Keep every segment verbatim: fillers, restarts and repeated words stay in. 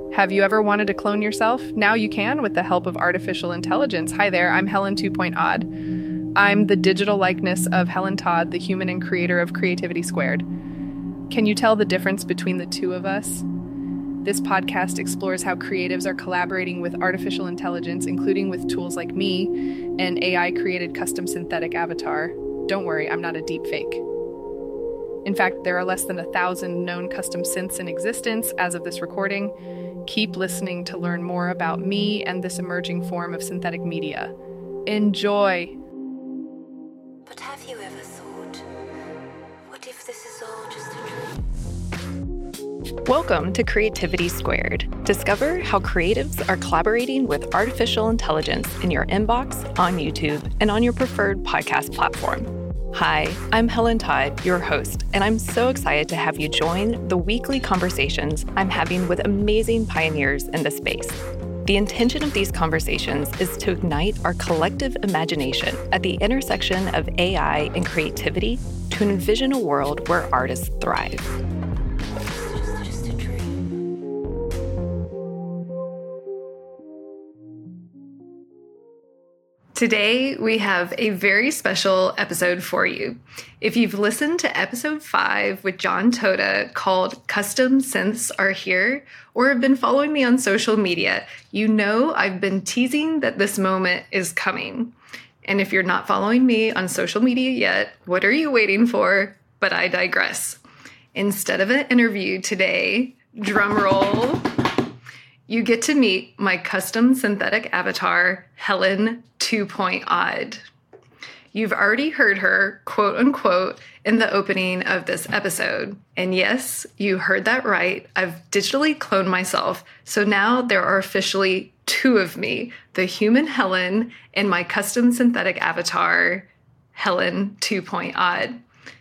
Have you ever wanted to clone yourself? Now you can with the help of artificial intelligence. Hi there, I'm Helen two point odd. I'm the digital likeness of Helen Todd, the human and creator of Creativity Squared. Can you tell the difference between the two of us? This podcast explores how creatives are collaborating with artificial intelligence, including with tools like me, an A I-created custom synthetic avatar. Don't worry, I'm not a deep fake. In fact, there are less than a thousand known custom synths in existence as of this recording. Keep listening to learn more about me and this emerging form of synthetic media. Enjoy! But have you ever thought, what if this is all just a dream? Welcome to Creativity Squared. Discover how creatives are collaborating with artificial intelligence in your inbox, on YouTube, and on your preferred podcast platform. Hi, I'm Helen Todd, your host, and I'm so excited to have you join the weekly conversations I'm having with amazing pioneers in the space. The intention of these conversations is to ignite our collective imagination at the intersection of A I and creativity to envision a world where artists thrive. Today, we have a very special episode for you. If you've listened to episode five with John Toda called Custom Synths Are Here, or have been following me on social media, you know I've been teasing that this moment is coming. And if you're not following me on social media yet, what are you waiting for? But I digress. Instead of an interview today, drum roll, you get to meet my custom synthetic avatar, Helen two point odd. You've already heard her, quote unquote, in the opening of this episode. And yes, you heard that right. I've digitally cloned myself. So now there are officially two of me, the human Helen and my custom synthetic avatar, Helen two point odd.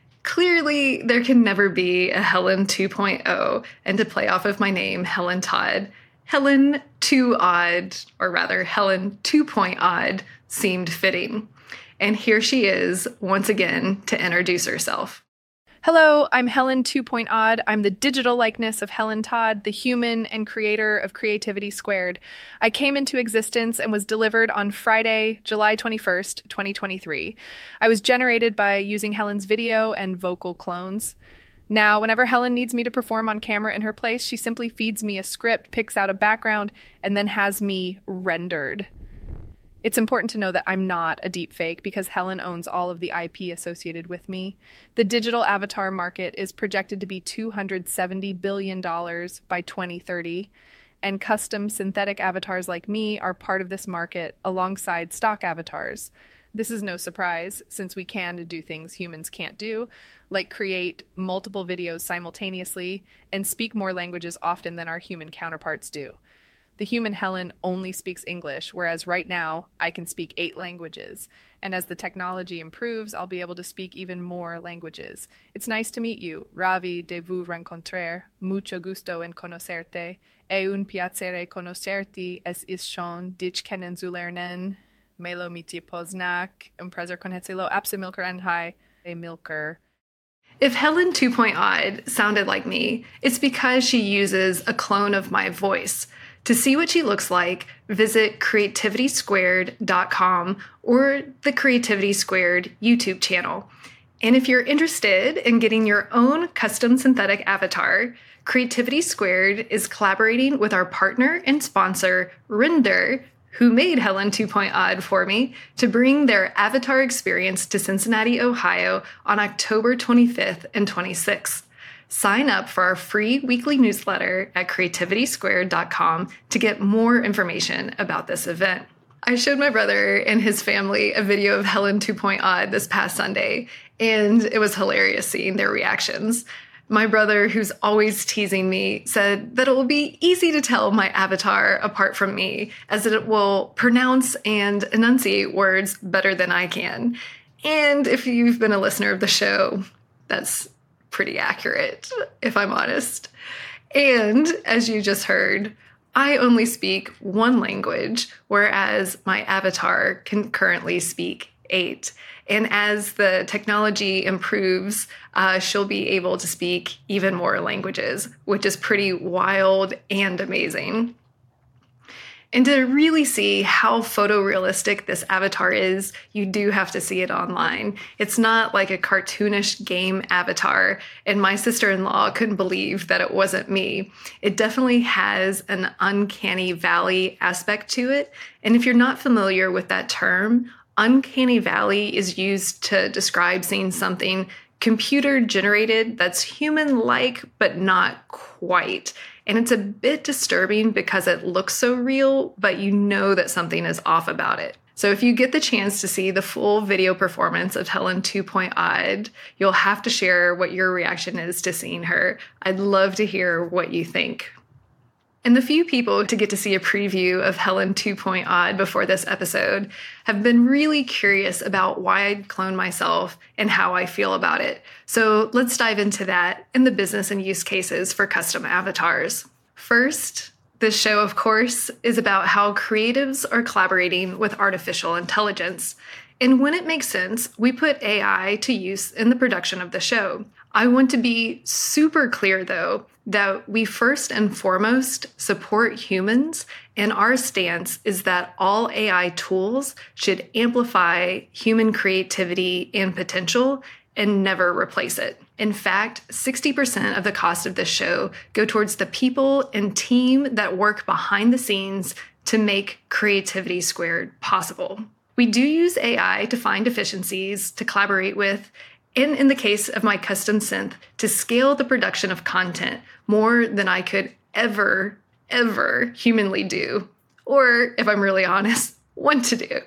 Clearly, there can never be a Helen two point oh, and to play off of my name, Helen Todd, Helen two odd, or rather Helen two point odd, seemed fitting. And here she is, once again, to introduce herself. Hello, I'm Helen two point odd. I'm the digital likeness of Helen Todd, the human and creator of Creativity Squared. I came into existence and was delivered on Friday, July twenty-first, twenty twenty-three. I was generated by using Helen's video and vocal clones. Now, whenever Helen needs me to perform on camera in her place, she simply feeds me a script, picks out a background, and then has me rendered. It's important to know that I'm not a deep fake because Helen owns all of the I P associated with me. The digital avatar market is projected to be two hundred seventy billion dollars by twenty thirty, and custom synthetic avatars like me are part of this market alongside stock avatars. This is no surprise, since we can do things humans can't do, like create multiple videos simultaneously and speak more languages often than our human counterparts do. The human Helen only speaks English, whereas right now I can speak eight languages. And as the technology improves, I'll be able to speak even more languages. It's nice to meet you. Ravi de vous rencontrer. Mucho gusto en conocerte. E un piacere conocerti es ishon dich kennenzulernen. Melo miti poznak. Imprezer konhetsilo apse milker and hi. A milker. If Helen two point odd sounded like me, it's because she uses a clone of my voice. To see what she looks like, visit creativity squared dot com or the Creativity Squared YouTube channel. And if you're interested in getting your own custom synthetic avatar, Creativity Squared is collaborating with our partner and sponsor, Render, who made Helen two point odd for me, to bring their avatar experience to Cincinnati, Ohio on October twenty-fifth and twenty-sixth. Sign up for our free weekly newsletter at creativity squared dot com to get more information about this event. I showed my brother and his family a video of Helen two point odd this past Sunday, and it was hilarious seeing their reactions. My brother, who's always teasing me, said that it will be easy to tell my avatar apart from me, as it will pronounce and enunciate words better than I can. And if you've been a listener of the show, that's pretty accurate, if I'm honest. And as you just heard, I only speak one language, whereas my avatar can currently speak eight. And as the technology improves, uh, she'll be able to speak even more languages, which is pretty wild and amazing. And to really see how photorealistic this avatar is, you do have to see it online. It's not like a cartoonish game avatar, and my sister-in-law couldn't believe that it wasn't me. It definitely has an uncanny valley aspect to it, and if you're not familiar with that term, uncanny valley is used to describe seeing something computer generated that's human-like, but not quite. And it's a bit disturbing because it looks so real, but you know that something is off about it. So if you get the chance to see the full video performance of Helen two point Odd, you'll have to share what your reaction is to seeing her. I'd love to hear what you think. And the few people to get to see a preview of Helen two point Odd before this episode have been really curious about why I'd clone myself and how I feel about it. So let's dive into that and the business and use cases for custom avatars. First, this show, of course, is about how creatives are collaborating with artificial intelligence. And when it makes sense, we put A I to use in the production of the show. I want to be super clear, though, that we first and foremost support humans, and our stance is that all A I tools should amplify human creativity and potential and never replace it. In fact, sixty percent of the cost of this show go towards the people and team that work behind the scenes to make Creativity Squared possible. We do use A I to find efficiencies, to collaborate with, and in the case of my custom synth, to scale the production of content more than I could ever, ever humanly do. Or, if I'm really honest, want to do.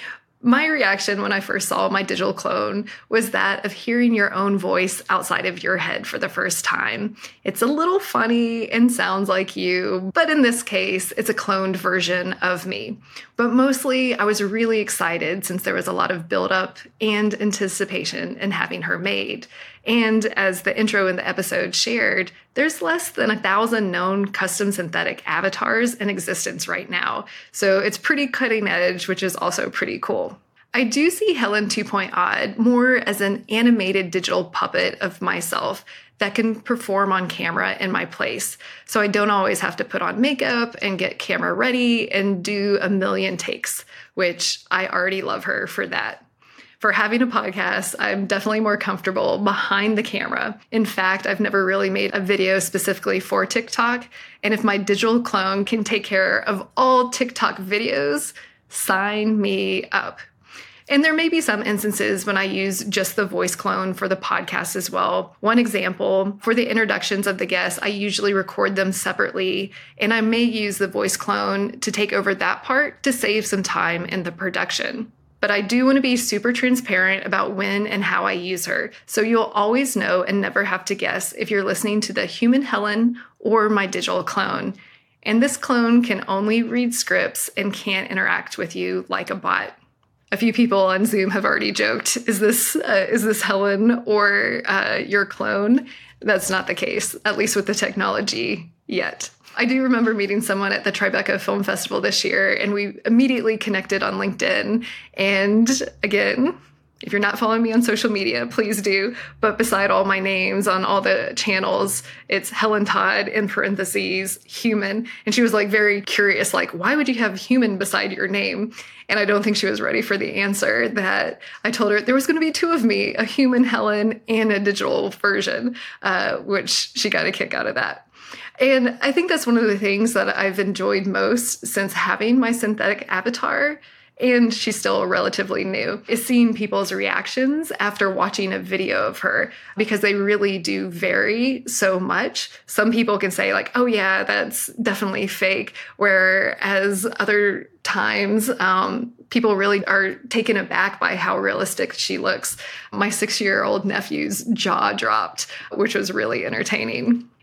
My reaction when I first saw my digital clone was that of hearing your own voice outside of your head for the first time. It's a little funny and sounds like you, but in this case, it's a cloned version of me. But mostly, I was really excited since there was a lot of buildup and anticipation in having her made. And as the intro in the episode shared, there's less than a thousand known custom synthetic avatars in existence right now. So it's pretty cutting edge, which is also pretty cool. I do see Helen two point Odd more as an animated digital puppet of myself that can perform on camera in my place. So I don't always have to put on makeup and get camera ready and do a million takes, which I already love her for that. For having a podcast, I'm definitely more comfortable behind the camera. In fact, I've never really made a video specifically for TikTok. And if my digital clone can take care of all TikTok videos, sign me up. And there may be some instances when I use just the voice clone for the podcast as well. One example, for the introductions of the guests, I usually record them separately, and I may use the voice clone to take over that part to save some time in the production. But I do want to be super transparent about when and how I use her, so you'll always know and never have to guess if you're listening to the human Helen or my digital clone. And this clone can only read scripts and can't interact with you like a bot. A few people on Zoom have already joked, is this uh, is this Helen or uh, your clone? That's not the case, at least with the technology yet. I do remember meeting someone at the Tribeca Film Festival this year, and we immediately connected on LinkedIn. And again, if you're not following me on social media, please do. But beside all my names on all the channels, it's Helen Todd in parentheses, human. And she was like very curious, like, why would you have human beside your name? And I don't think she was ready for the answer that I told her there was going to be two of me, a human Helen and a digital version, uh, which she got a kick out of that. And I think that's one of the things that I've enjoyed most since having my synthetic avatar, and she's still relatively new, is seeing people's reactions after watching a video of her, because they really do vary so much. Some people can say like, oh yeah, that's definitely fake, whereas other times um, people really are taken aback by how realistic she looks. My six-year-old nephew's jaw dropped, which was really entertaining.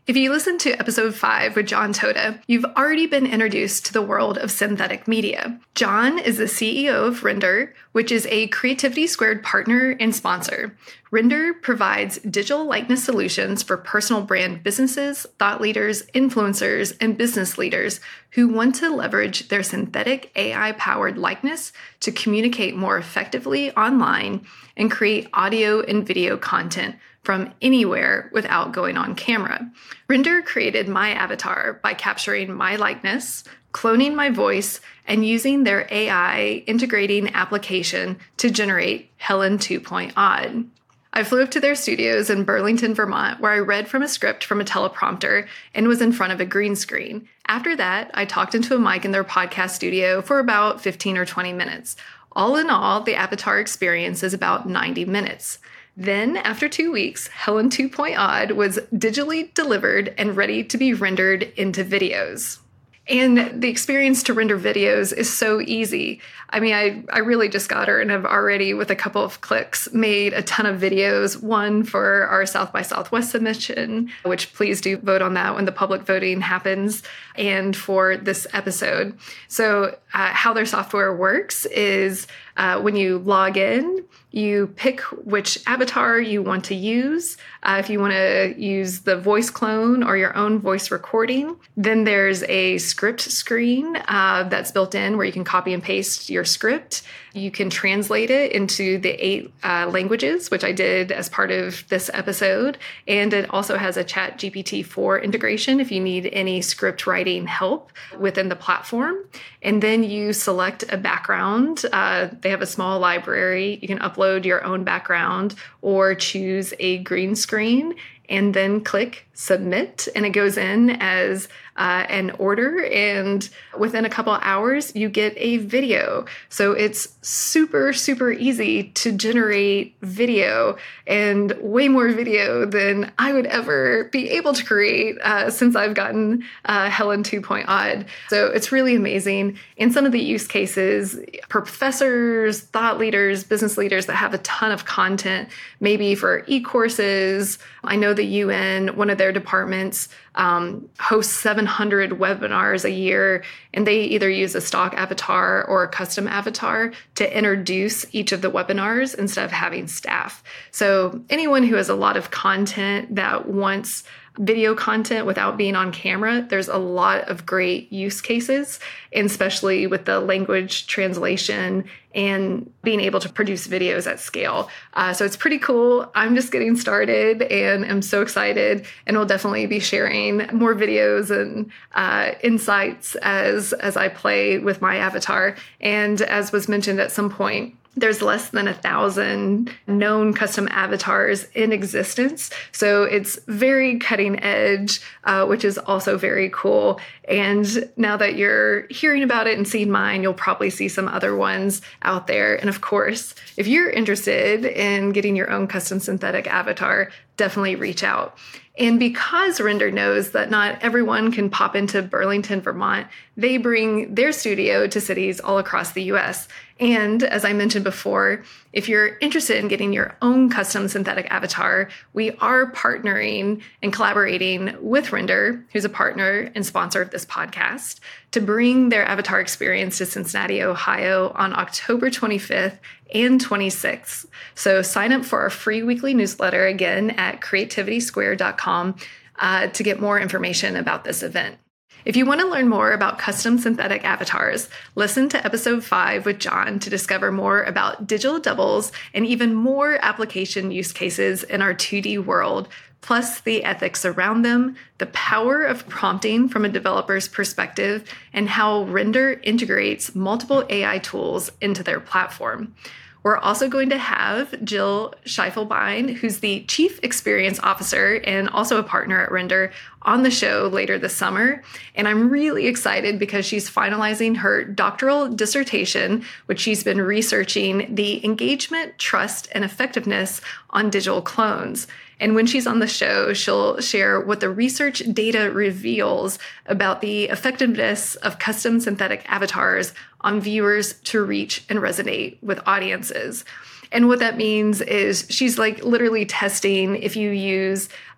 If you listened to episode five with John Toda, you've already been introduced to the world of synthetic media. John is the C E O of Render, which is a Creativity Squared partner and sponsor. Render provides digital likeness solutions for personal brand businesses, thought leaders, influencers, and business leaders who want to leverage their synthetic A I-powered likeness to communicate more effectively online and create audio and video content from anywhere without going on camera. Render created my avatar by capturing my likeness, cloning my voice, and using their A I integrating application to generate Helen two point Odd. I flew up to their studios in Burlington, Vermont, where I read from a script from a teleprompter and was in front of a green screen. After that, I talked into a mic in their podcast studio for about fifteen or twenty minutes. All in all, the avatar experience is about ninety minutes. Then, after two weeks, Helen two point Odd was digitally delivered and ready to be rendered into videos. And the experience to render videos is so easy. I mean, I, I really just got her and have already, with a couple of clicks, made a ton of videos. One for our South by Southwest submission, which please do vote on that when the public voting happens, and for this episode. So uh, how their software works is uh, when you log in, you pick which avatar you want to use. Uh, if you want to use the voice clone or your own voice recording, then there's a script screen uh, that's built in where you can copy and paste your script. You can translate it into the eight uh, languages, which I did as part of this episode. And it also has a Chat G P T four integration if you need any script writing help within the platform. And then you select a background. Uh, they have a small library. You can upload your own background or choose a green screen and then click submit, and it goes in as uh, an order, and within a couple hours you get a video. So it's super, super easy to generate video, and way more video than I would ever be able to create uh, since I've gotten uh, Helen two point Odd. So it's really amazing. And some of the use cases, professors, thought leaders, business leaders that have a ton of content, maybe for e-courses. I know the U N, one of their departments, um, hosts seven hundred webinars a year, and they either use a stock avatar or a custom avatar to introduce each of the webinars instead of having staff. So anyone who has a lot of content that wants video content without being on camera, there's a lot of great use cases, and especially with the language translation and being able to produce videos at scale. Uh, so it's pretty cool. I'm just getting started and I'm so excited, and we'll definitely be sharing more videos and uh, insights as, as I play with my avatar. And as was mentioned at some point, there's less than a thousand known custom avatars in existence. So it's very cutting edge, uh, which is also very cool. And now that you're hearing about it and seeing mine, you'll probably see some other ones out there. And of course, if you're interested in getting your own custom synthetic avatar, definitely reach out. And because Render knows that not everyone can pop into Burlington, Vermont, they bring their studio to cities all across the U S. And as I mentioned before, if you're interested in getting your own custom synthetic avatar, we are partnering and collaborating with Render, who's a partner and sponsor of this podcast, to bring their avatar experience to Cincinnati, Ohio on October twenty-fifth and twenty-sixth. So sign up for our free weekly newsletter again at creativity squared dot com uh, to get more information about this event. If you want to learn more about custom synthetic avatars, listen to episode five with John to discover more about digital doubles and even more application use cases in our two D world, plus the ethics around them, the power of prompting from a developer's perspective, and how Render integrates multiple A I tools into their platform. We're also going to have Jill Schiefelbein, who's the Chief Experience Officer and also a partner at Render, on the show later this summer. And I'm really excited because she's finalizing her doctoral dissertation, which she's been researching the engagement, trust, and effectiveness on digital clones. And when she's on the show, she'll share what the research data reveals about the effectiveness of custom synthetic avatars on viewers to reach and resonate with audiences. And what that means is she's like literally testing if you use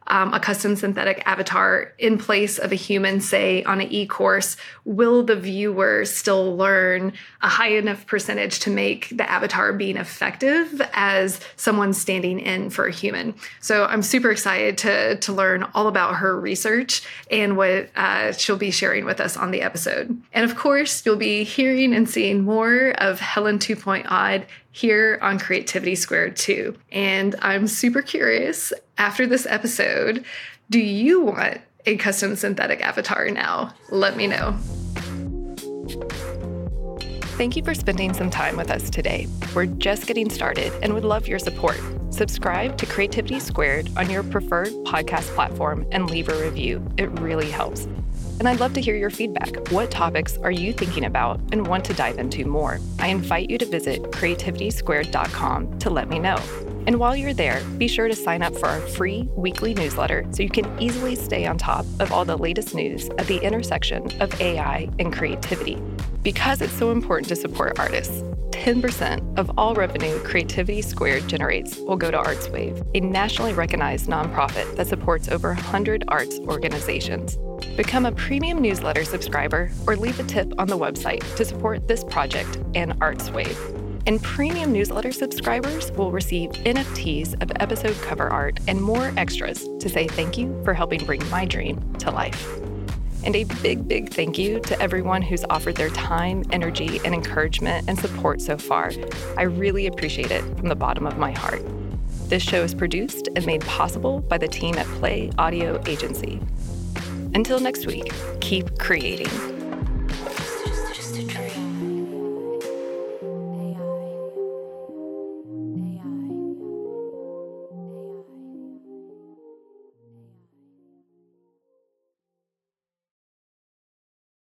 um, a custom synthetic avatar in place of a human, say on an e-course, will the viewer still learn a high enough percentage to make the avatar being effective as someone standing in for a human? So I'm super excited to, to learn all about her research and what uh, she'll be sharing with us on the episode. And of course, you'll be hearing and seeing more of Helen two point odd here on Creativity Squared too. And I'm super curious, after this episode, do you want a custom synthetic avatar now? Let me know. Thank you for spending some time with us today. We're just getting started and would love your support. Subscribe to Creativity Squared on your preferred podcast platform and leave a review. It really helps. And I'd love to hear your feedback. What topics are you thinking about and want to dive into more? I invite you to visit creativity squared dot com to let me know. And while you're there, be sure to sign up for our free weekly newsletter so you can easily stay on top of all the latest news at the intersection of A I and creativity. Because it's so important to support artists, ten percent of all revenue Creativity Squared generates will go to ArtsWave, a nationally recognized nonprofit that supports over one hundred arts organizations. Become a premium newsletter subscriber or leave a tip on the website to support this project and ArtsWave. And premium newsletter subscribers will receive N F Ts of episode cover art and more extras to say thank you for helping bring my dream to life. And a big, big thank you to everyone who's offered their time, energy, and encouragement and support so far. I really appreciate it from the bottom of my heart. This show is produced and made possible by the team at Play Audio Agency. Until next week, keep creating.